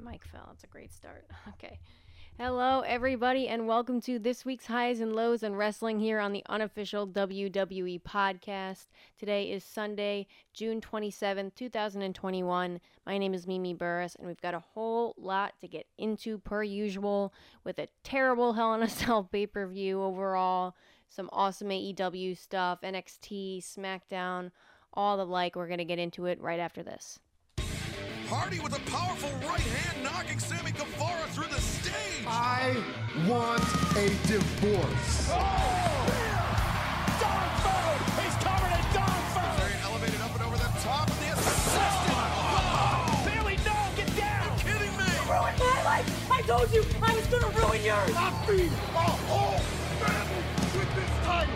mic fell. That's a great start. Okay. Hello, everybody, and welcome to this week's Highs and Lows in Wrestling here on the unofficial WWE podcast. Today is Sunday, June 27th, 2021. My name is Mimi Burris, and we've got a whole lot to get into per usual with a terrible Hell in a Cell pay-per-view overall, some awesome AEW stuff, NXT, SmackDown, all the like. We're going to get into it right after this. Hardy with a powerful right hand knocking Sammy Guevara through the stage. I want a divorce. Dog food! He's covered in dog food! Very elevated up and over the top of the assistant. Bailey, no, get down! Are you kidding me? You ruined my life! I told you I was gonna ruin yours! I'll feed a whole family with this title.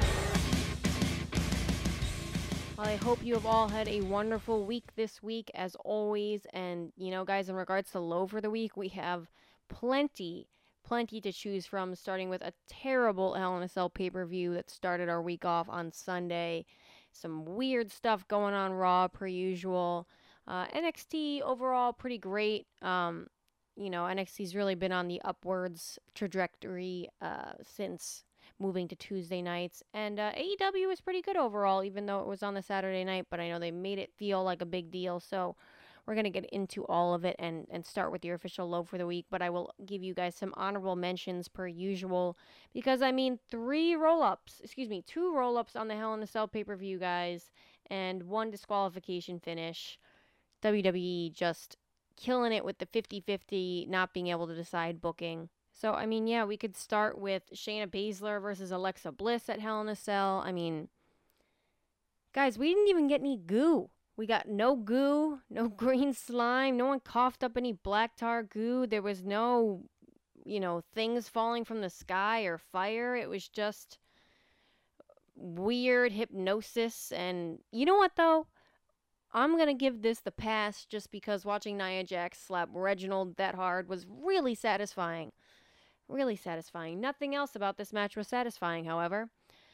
Well, I hope you have all had a wonderful week this week, as always. And, you know, guys, in regards to low for the week, we have plenty to choose from, starting with a terrible Hell in a Cell pay-per-view that started our week off on Sunday. Some weird stuff going on Raw, per usual. NXT, overall, pretty great. NXT's really been on the upwards trajectory since moving to Tuesday nights, and AEW was pretty good overall, even though it was on the Saturday night, but I know they made it feel like a big deal, so we're going to get into all of it and start with your official low for the week, but I will give you guys some honorable mentions per usual, because, two roll-ups on the Hell in a Cell pay-per-view, guys, and one disqualification finish. WWE just killing it with the 50-50, not being able to decide booking. So, we could start with Shayna Baszler versus Alexa Bliss at Hell in a Cell. Guys, we didn't even get any goo. We got no goo, no green slime. No one coughed up any black tar goo. There was no, things falling from the sky or fire. It was just weird hypnosis. And you know what, though? I'm going to give this the pass just because watching Nia Jax slap Reginald that hard was really satisfying. Really satisfying. Nothing else about this match was satisfying, however.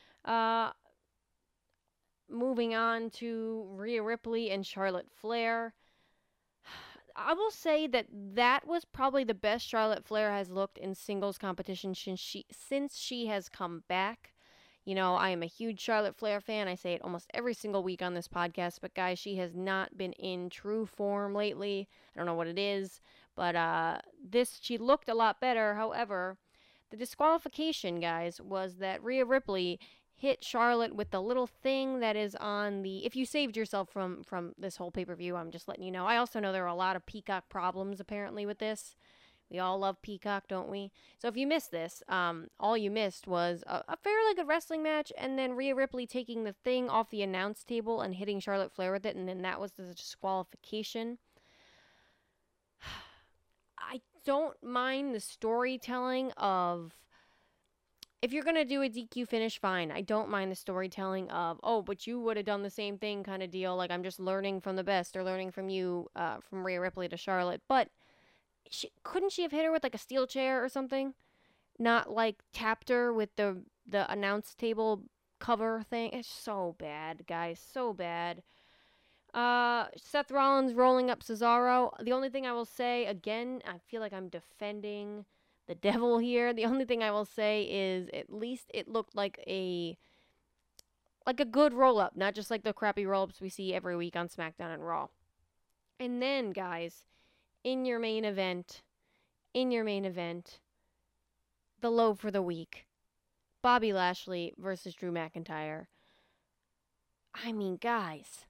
Moving on to Rhea Ripley and Charlotte Flair. I will say that was probably the best Charlotte Flair has looked in singles competition since she has come back. I am a huge Charlotte Flair fan. I say it almost every single week on this podcast. But, guys, she has not been in true form lately. I don't know what it is. But she looked a lot better. However, the disqualification, guys, was that Rhea Ripley hit Charlotte with the little thing that is on the... If you saved yourself from this whole pay-per-view, I'm just letting you know. I also know there are a lot of Peacock problems, apparently, with this. We all love Peacock, don't we? So if you missed this, all you missed was a fairly good wrestling match, and then Rhea Ripley taking the thing off the announce table and hitting Charlotte Flair with it, and then that was the disqualification. I don't mind the storytelling of... If you're going to do a DQ finish, fine. I don't mind the storytelling of, oh, but you would have done the same thing kind of deal. Like, I'm just learning from the best, or learning from you, from Rhea Ripley to Charlotte. But... couldn't she have hit her with, like, a steel chair or something? Not, like, tapped her with the announce table cover thing? It's so bad, guys. So bad. Seth Rollins rolling up Cesaro. The only thing I will say, again, I feel like I'm defending the devil here. The only thing I will say is at least it looked like a good roll-up, not just like the crappy roll-ups we see every week on SmackDown and Raw. And then, guys... In your main event, the low for the week, Bobby Lashley versus Drew McIntyre. Guys,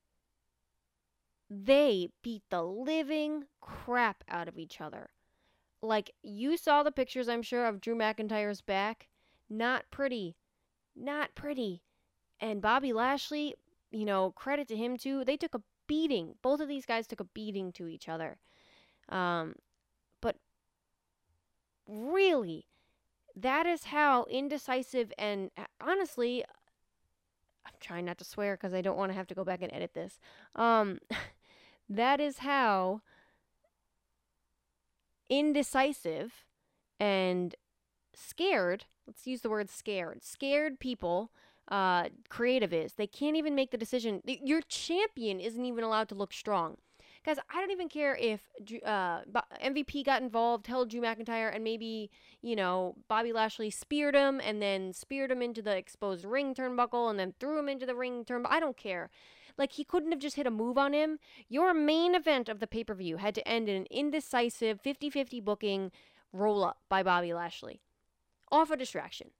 they beat the living crap out of each other. Like, you saw the pictures, I'm sure, of Drew McIntyre's back. Not pretty. Not pretty. And Bobby Lashley, credit to him, too. They took a beating. Both of these guys took a beating to each other. But really, that is how indecisive and honestly, I'm trying not to swear because I don't want to have to go back and edit this. That is how indecisive and scared, let's use the word scared people, creative is. They can't even make the decision. Your champion isn't even allowed to look strong. Guys, I don't even care if MVP got involved, held Drew McIntyre, and maybe, Bobby Lashley speared him and then speared him into the exposed ring turnbuckle and then threw him into the ring turnbuckle. I don't care. Like, he couldn't have just hit a move on him. Your main event of the pay-per-view had to end in an indecisive 50-50 booking roll-up by Bobby Lashley. Off a distraction.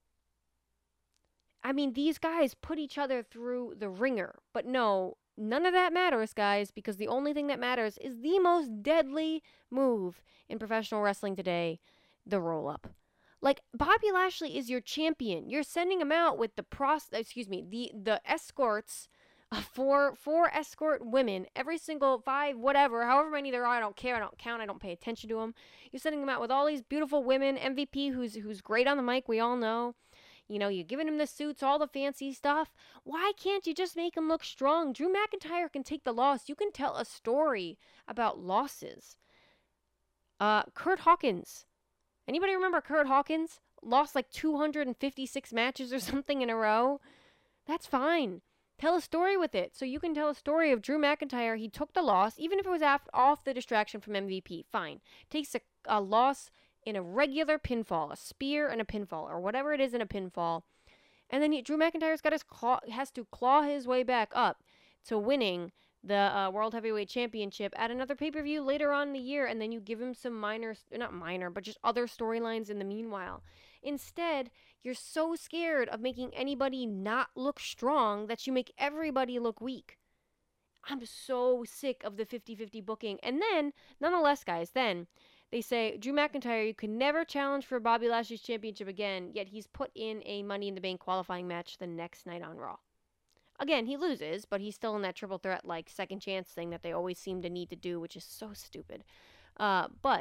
I mean, these guys put each other through the ringer. But no, none of that matters, guys, because the only thing that matters is the most deadly move in professional wrestling today, the roll-up. Like, Bobby Lashley is your champion. You're sending him out with the escorts, four escort women, every single 5, whatever, however many there are, I don't care, I don't count, I don't pay attention to them. You're sending him out with all these beautiful women, MVP, who's great on the mic, we all know. You're giving him the suits, all the fancy stuff. Why can't you just make him look strong? Drew McIntyre can take the loss. You can tell a story about losses. Kurt Hawkins. Anybody remember Kurt Hawkins? Lost like 256 matches or something in a row. That's fine. Tell a story with it. So you can tell a story of Drew McIntyre. He took the loss, even if it was off the distraction from MVP. Fine. Takes a loss in a regular pinfall, a spear and a pinfall, or whatever it is in a pinfall. And then Drew McIntyre's has to claw his way back up to winning the World Heavyweight Championship at another pay-per-view later on in the year, and then you give him some not minor, but just other storylines in the meanwhile. Instead, you're so scared of making anybody not look strong that you make everybody look weak. I'm so sick of the 50-50 booking. And then, nonetheless, guys, they say, Drew McIntyre, you can never challenge for Bobby Lashley's championship again, yet he's put in a Money in the Bank qualifying match the next night on Raw. Again, he loses, but he's still in that triple threat, second chance thing that they always seem to need to do, which is so stupid. But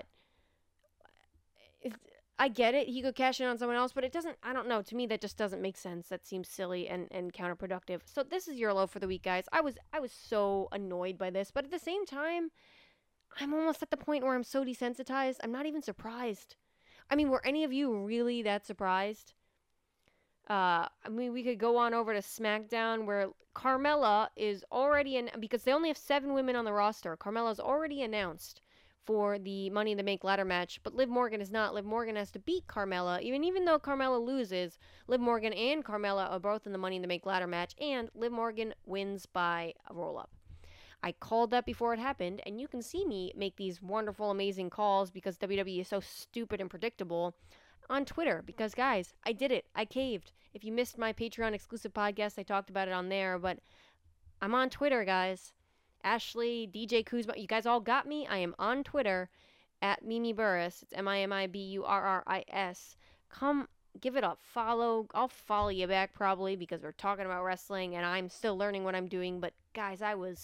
I get it. He could cash in on someone else, but it doesn't, I don't know. To me, that just doesn't make sense. That seems silly and counterproductive. So this is your low for the week, guys. I was so annoyed by this, but at the same time, I'm almost at the point where I'm so desensitized, I'm not even surprised. I mean, were any of you really that surprised? We could go on over to SmackDown, where Carmella is already because they only have 7 women on the roster. Carmella's already announced for the Money in the Bank ladder match, but Liv Morgan is not. Liv Morgan has to beat Carmella. Even though Carmella loses, Liv Morgan and Carmella are both in the Money in the Bank ladder match, and Liv Morgan wins by a roll-up. I called that before it happened, and you can see me make these wonderful, amazing calls because WWE is so stupid and predictable on Twitter. Because, guys, I did it. I caved. If you missed my Patreon exclusive podcast, I talked about it on there, but I'm on Twitter, guys. Ashley, DJ Kuzma, you guys all got me. I am on Twitter at Mimi Burris. It's MIMIBURRIS. Come give it a follow. I'll follow you back probably because we're talking about wrestling and I'm still learning what I'm doing. But guys,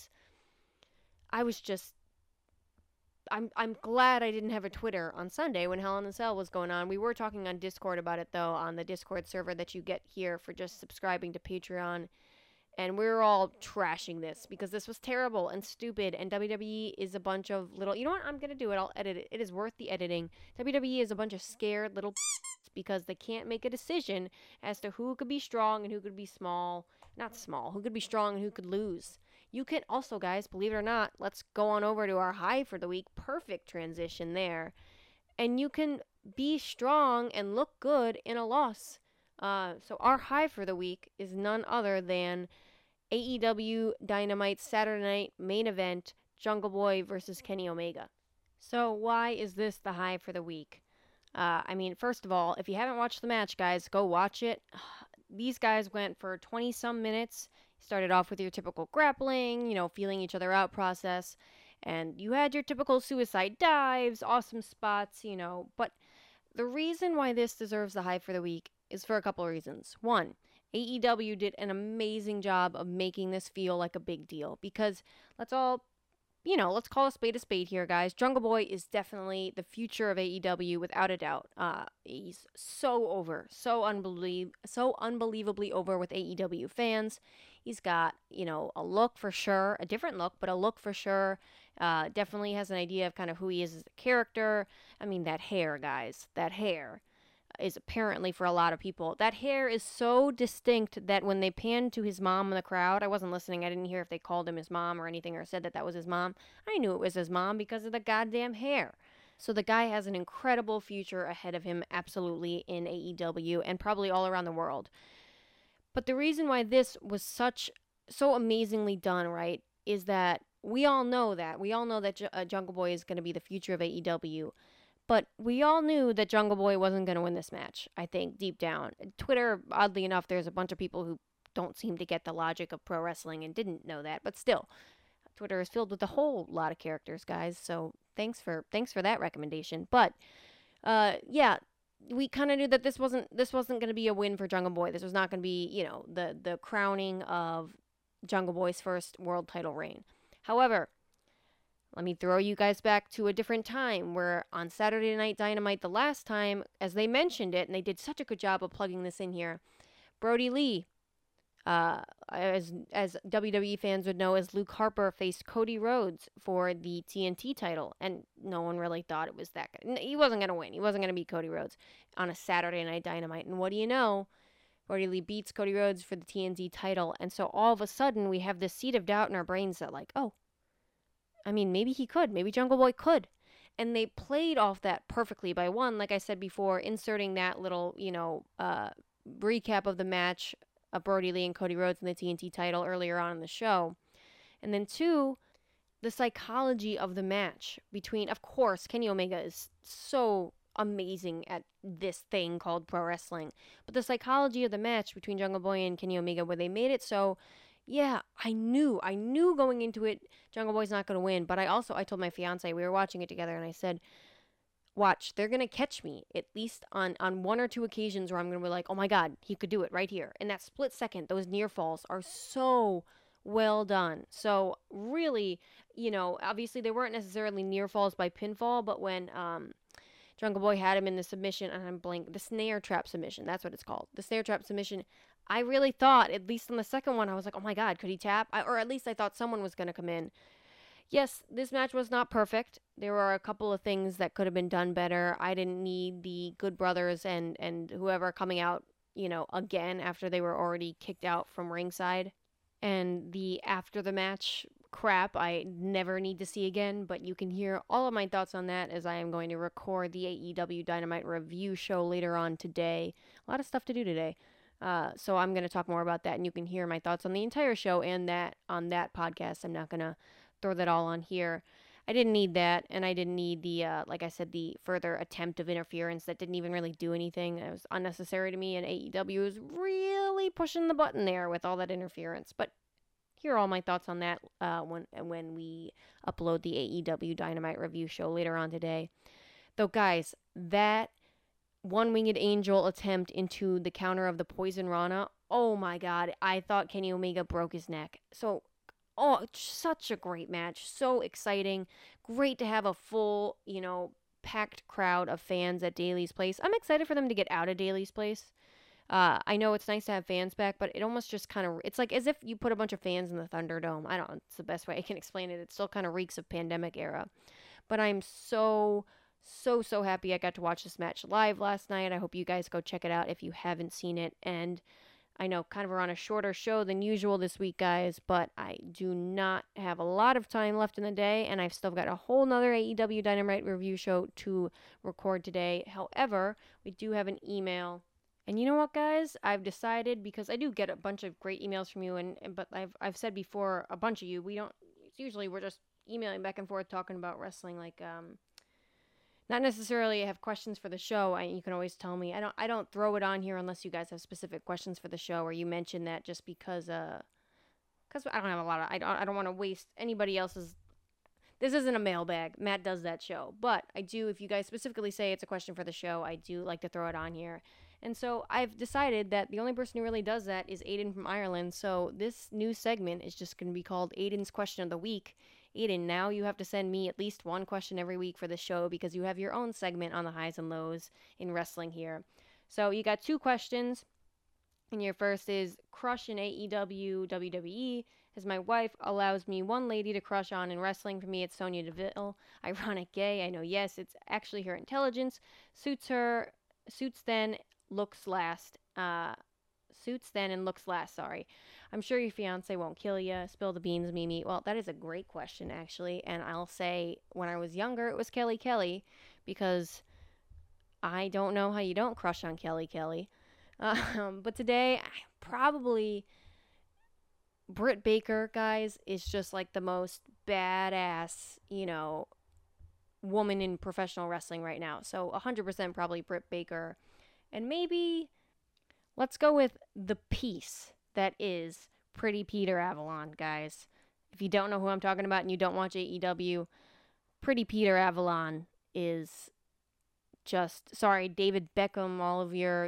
I'm glad I didn't have a Twitter on Sunday when Hell in a Cell was going on. We were talking on Discord about it, though, on the Discord server that you get here for just subscribing to Patreon. And we were all trashing this because this was terrible and stupid. And WWE is a bunch of little... You know what? I'm going to do it. I'll edit it. It is worth the editing. WWE is a bunch of scared little because they can't make a decision as to who could be strong and who could be small. Not small. Who could be strong and who could lose. You can also, guys, believe it or not, let's go on over to our high for the week. Perfect transition there. And you can be strong and look good in a loss. So our high for the week is none other than AEW Dynamite Saturday Night main event, Jungle Boy versus Kenny Omega. So why is this the high for the week? First of all, if you haven't watched the match, guys, go watch it. These guys went for 20-some minutes. Started off with your typical grappling, feeling each other out process. And you had your typical suicide dives, awesome spots, But the reason why this deserves the high for the week is for a couple of reasons. One, AEW did an amazing job of making this feel like a big deal. Because let's call a spade here, guys. Jungle Boy is definitely the future of AEW without a doubt. He's so over, so unbelievably over with AEW fans. He's got, a look for sure, a different look, but a look for sure. Definitely has an idea of kind of who he is as a character. I mean, that hair, guys, that hair. is apparently for a lot of people. That hair is so distinct that when they panned to his mom in the crowd, I wasn't listening. I didn't hear if they called him his mom or anything or said that that was his mom. I knew it was his mom because of the goddamn hair. So the guy has an incredible future ahead of him, absolutely, in AEW and probably all around the world. But the reason why this was so amazingly done, right, is that we all know that. We all know that Jungle Boy is going to be the future of AEW. But we all knew that Jungle Boy wasn't going to win this match, I think, deep down. Twitter, oddly enough, there's a bunch of people who don't seem to get the logic of pro wrestling and didn't know that. But still, Twitter is filled with a whole lot of characters, guys. So thanks for that recommendation. But yeah, we kind of knew that this wasn't going to be a win for Jungle Boy. This was not going to be, you know, the crowning of Jungle Boy's first world title reign. However, let me throw you guys back to a different time where on Saturday Night Dynamite the last time, as they mentioned it, and they did such a good job of plugging this in here, Brody Lee, as WWE fans would know as Luke Harper, faced Cody Rhodes for the TNT title, and no one really thought it was that good. He wasn't going to win. He wasn't going to beat Cody Rhodes on a Saturday Night Dynamite, and what do you know? Brody Lee beats Cody Rhodes for the TNT title, and so all of a sudden we have this seed of doubt in our brains that like, oh, I mean, maybe he could. Maybe Jungle Boy could. And they played off that perfectly by one, like I said before, inserting that little, you know, recap of the match of Brody Lee and Cody Rhodes in the TNT title earlier on in the show. And then two, the psychology of the match between, of course, Kenny Omega is so amazing at this thing called pro wrestling. But the psychology of the match between Jungle Boy and Kenny Omega, where they made it so, yeah, I knew going into it, Jungle Boy's not going to win. But I told my fiance, we were watching it together, and I said, watch, they're going to catch me, at least on one or two occasions where I'm going to be like, oh my God, he could do it right here. In that split second, those near falls are so well done. So really, you know, obviously they weren't necessarily near falls by pinfall, but when Jungle Boy had him in the submission, and I'm blank, the snare trap submission, that's what it's called. The snare trap submission, I really thought, at least on the second one, I was like, oh my God, could he tap? Or at least I thought someone was going to come in. Yes, this match was not perfect. There were a couple of things that could have been done better. I didn't need the Good Brothers and whoever coming out, you know, again after they were already kicked out from ringside. And the after the match crap I never need to see again, but you can hear all of my thoughts on that as I am going to record the AEW Dynamite review show later on today. A lot of stuff to do today. So I'm going to talk more about that, and you can hear my thoughts on the entire show and that on that podcast. I'm not going to throw that all on here. I didn't need that, and I didn't need the, like I said, the further attempt of interference that didn't even really do anything. It was unnecessary to me, and AEW is really pushing the button there with all that interference. But here are all my thoughts on that when we upload the AEW Dynamite review show later on today. Though, guys, that One-Winged Angel attempt into the counter of the Poison Rana, oh my God, I thought Kenny Omega broke his neck. So, such a great match, so exciting. Great to have a full, you know, packed crowd of fans at Daily's Place. I'm excited for them to get out of Daily's Place. I know it's nice to have fans back, but it almost just kind of, it's like as if you put a bunch of fans in the Thunderdome. I don't know, it's the best way I can explain it. It still kind of reeks of pandemic era. But I'm so happy I got to watch this match live last night. I hope you guys go check it out if you haven't seen it. And I know kind of we're on a shorter show than usual this week, guys, but I do not have a lot of time left in the day, and I've still got a whole nother AEW Dynamite review show to record today. However, we do have an email. And you know what, guys? I've decided, because I do get a bunch of great emails from you, but I've said before, a bunch of you, we're just emailing back and forth talking about wrestling, like, not necessarily have questions for the show. You can always tell me. I don't throw it on here unless you guys have specific questions for the show, or you mention that just because I don't have a lot of, I don't want to waste anybody else's. This isn't a mailbag. Matt does that show, but I do, if you guys specifically say it's a question for the show, I do like to throw it on here. And so I've decided that the only person who really does that is Aiden from Ireland. So this new segment is just going to be called Aiden's Question of the Week. Aiden, now you have to send me at least one question every week for the show, because you have your own segment on the highs and lows in wrestling here. So you got two questions. And your first is, crush in AEW, WWE, as my wife allows me one lady to crush on in wrestling. For me, it's Sonya Deville. Ironic gay, I know, yes, it's actually her intelligence suits her Suits then, looks last. Suits then and looks last, sorry. I'm sure your fiance won't kill you. Spill the beans, Mimi. Well, that is a great question, actually. And I'll say when I was younger, it was Kelly Kelly because I don't know how you don't crush on Kelly Kelly. But today, probably Britt Baker, guys, is just like the most badass, woman in professional wrestling right now. So 100% probably Britt Baker. And maybe let's go with the piece that is Pretty Peter Avalon, guys. If you don't know who I'm talking about and you don't watch AEW, Pretty Peter Avalon is just, sorry, David Beckham, all of your,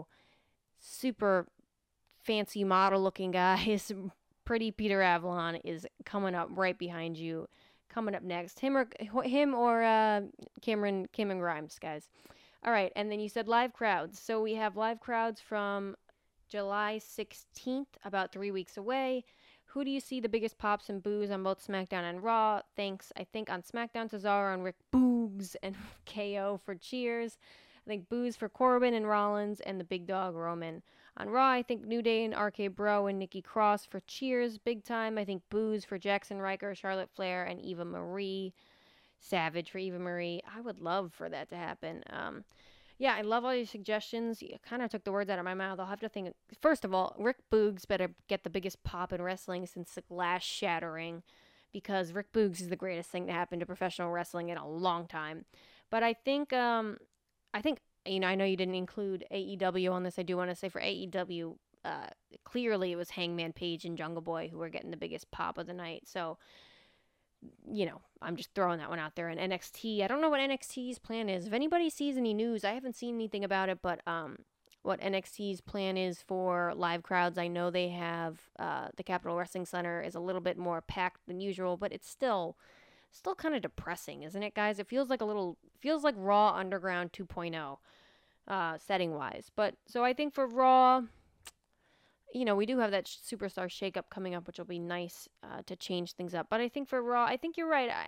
super fancy model looking guys. Pretty Peter Avalon is coming up right behind you. Coming up next. Him or Cameron Grimes, guys. All right, and then you said live crowds. So we have live crowds from July 16th, about 3 weeks away. Who do you see the biggest pops and boos on both SmackDown and Raw? Thanks, I think, on SmackDown, Cesaro and Rick Boogs and KO for cheers. I think boos for Corbin and Rollins and the big dog Roman. On Raw, I think New Day and RK Bro and Nikki Cross for cheers, big time. I think boos for Jackson Riker, Charlotte Flair, and Eva Marie. Savage for Eva Marie. I would love for that to happen. Yeah, I love all your suggestions. You kind of took the words out of my mouth. I'll have to think. First of all, Rick Boogs better get the biggest pop in wrestling since the glass shattering, because Rick Boogs is the greatest thing to happen to professional wrestling in a long time. But I think, I know you didn't include AEW on this. I do want to say for AEW, clearly it was Hangman Page and Jungle Boy who were getting the biggest pop of the night. So, I'm just throwing that one out there. And NXT, I don't know what NXT's plan is. If anybody sees any news, I haven't seen anything about it, but what NXT's plan is for live crowds, I know they have the Capitol Wrestling Center is a little bit more packed than usual, but it's still kind of depressing, isn't it, guys? It feels like Raw Underground 2.0 setting wise. But so I think for Raw, we do have that superstar shakeup coming up, which will be nice to change things up. But I think for Raw, I think you're right.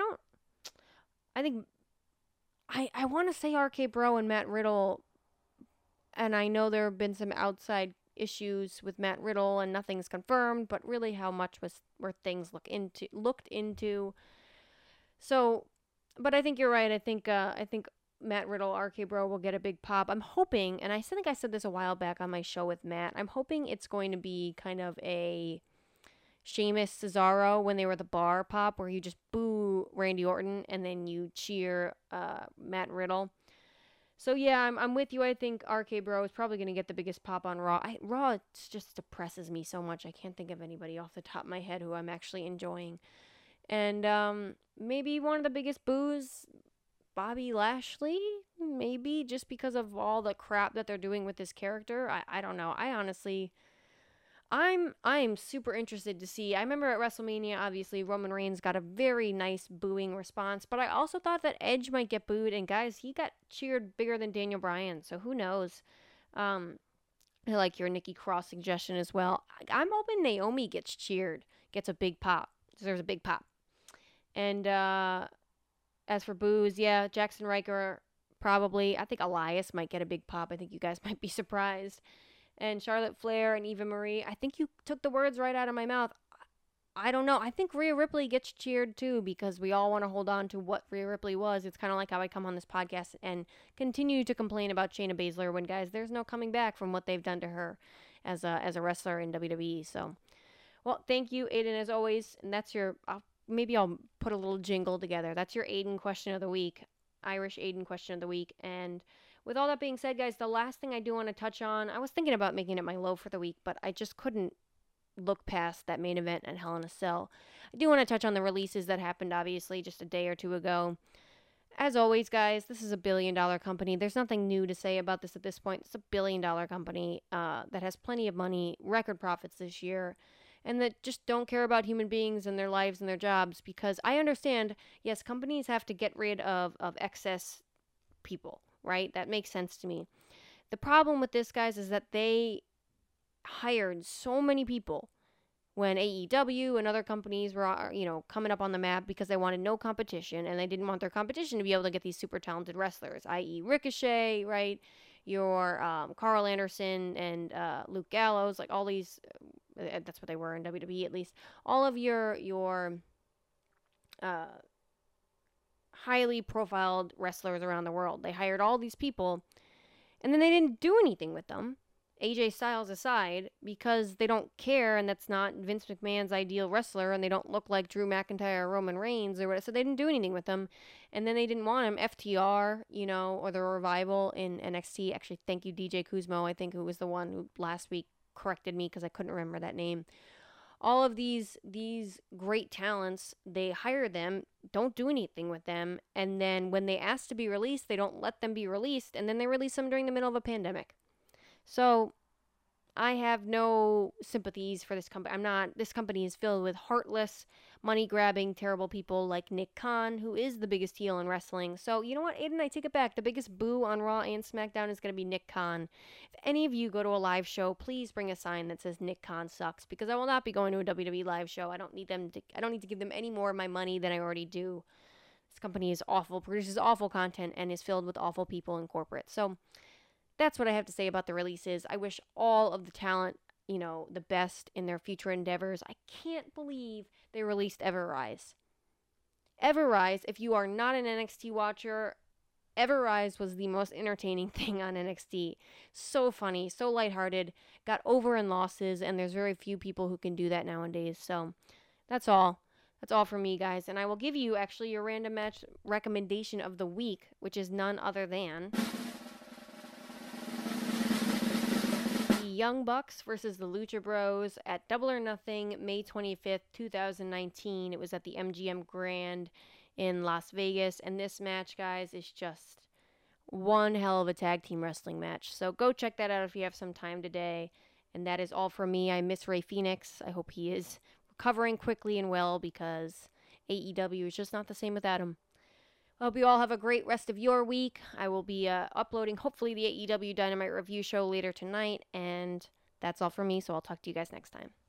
I want to say RK Bro and Matt Riddle, and I know there have been some outside issues with Matt Riddle and nothing's confirmed, but really how much were things looked into. So, but I think you're right. I think Matt Riddle, RK Bro will get a big pop. I'm hoping, and I think I said this a while back on my show with Matt, I'm hoping it's going to be kind of a Sheamus Cesaro when they were at the bar pop, where you just boo Randy Orton and then you cheer Matt Riddle. So yeah, I'm with you. I think RK Bro is probably going to get the biggest pop on Raw. Raw just depresses me so much. I can't think of anybody off the top of my head who I'm actually enjoying. And maybe one of the biggest boos, Bobby Lashley, maybe, just because of all the crap that they're doing with this character. I don't know. I'm super interested to see. I remember at WrestleMania, obviously, Roman Reigns got a very nice booing response, but I also thought that Edge might get booed, and guys, he got cheered bigger than Daniel Bryan, so who knows? I like your Nikki Cross suggestion as well. I'm hoping Naomi gets cheered, gets a big pop. Deserves a big pop. And as for boos, yeah, Jackson Riker, probably. I think Elias might get a big pop. I think you guys might be surprised. And Charlotte Flair and Eva Marie, I think you took the words right out of my mouth. I don't know. I think Rhea Ripley gets cheered too, because we all want to hold on to what Rhea Ripley was. It's kind of like how I come on this podcast and continue to complain about Shayna Baszler when, guys, there's no coming back from what they've done to her as a wrestler in WWE. So, well, thank you, Aiden, as always. And that's your, maybe I'll put a little jingle together. That's your Aiden question of the week, Irish Aiden question of the week. And with all that being said, guys, the last thing I do want to touch on, I was thinking about making it my low for the week, but I just couldn't look past that main event at Hell in a Cell. I do want to touch on the releases that happened, obviously, just a day or two ago. As always, guys, this is a billion-dollar company. There's nothing new to say about this at this point. It's a billion-dollar company that has plenty of money, record profits this year, and that just don't care about human beings and their lives and their jobs, because I understand, yes, companies have to get rid of excess people, right? That makes sense to me. The problem with this, guys, is that they hired so many people when AEW and other companies were, coming up on the map because they wanted no competition and they didn't want their competition to be able to get these super talented wrestlers, i.e. Ricochet, right? Your Carl Anderson and Luke Gallows, like all these, that's what they were in WWE at least. All of your highly profiled wrestlers around the world. They hired all these people and then they didn't do anything with them. AJ Styles aside, because they don't care, and that's not Vince McMahon's ideal wrestler, and they don't look like Drew McIntyre or Roman Reigns or whatever, so they didn't do anything with them. And then they didn't want him. FTR, or the Revival in NXT. Actually, thank you, DJ Kuzmo, I think, who was the one who last week corrected me because I couldn't remember that name. All of these great talents, they hire them, don't do anything with them, and then when they ask to be released, they don't let them be released, and then they release them during the middle of a pandemic. So I have no sympathies for this company. This company is filled with heartless, money-grabbing, terrible people like Nick Khan, who is the biggest heel in wrestling. So, you know what, Aiden, I take it back. The biggest boo on Raw and SmackDown is going to be Nick Khan. If any of you go to a live show, please bring a sign that says Nick Khan sucks, because I will not be going to a WWE live show. I don't need to give them any more of my money than I already do. This company is awful, produces awful content, and is filled with awful people in corporate. So that's what I have to say about the releases. I wish all of the talent, the best in their future endeavors. I can't believe they released Ever-Rise. Ever-Rise, if you are not an NXT watcher, Ever-Rise was the most entertaining thing on NXT. So funny, so lighthearted, got over in losses, and there's very few people who can do that nowadays. So that's all. That's all from me, guys. And I will give you, actually, your random match recommendation of the week, which is none other than Young Bucks versus the Lucha Bros at Double or Nothing, May 25th, 2019. It was at the MGM Grand in Las Vegas. And this match, guys, is just one hell of a tag team wrestling match. So go check that out if you have some time today. And that is all from me. I miss Rey Fenix. I hope he is recovering quickly and well, because AEW is just not the same without him. I hope you all have a great rest of your week. I will be uploading, hopefully, the AEW Dynamite review show later tonight. And that's all from me, so I'll talk to you guys next time.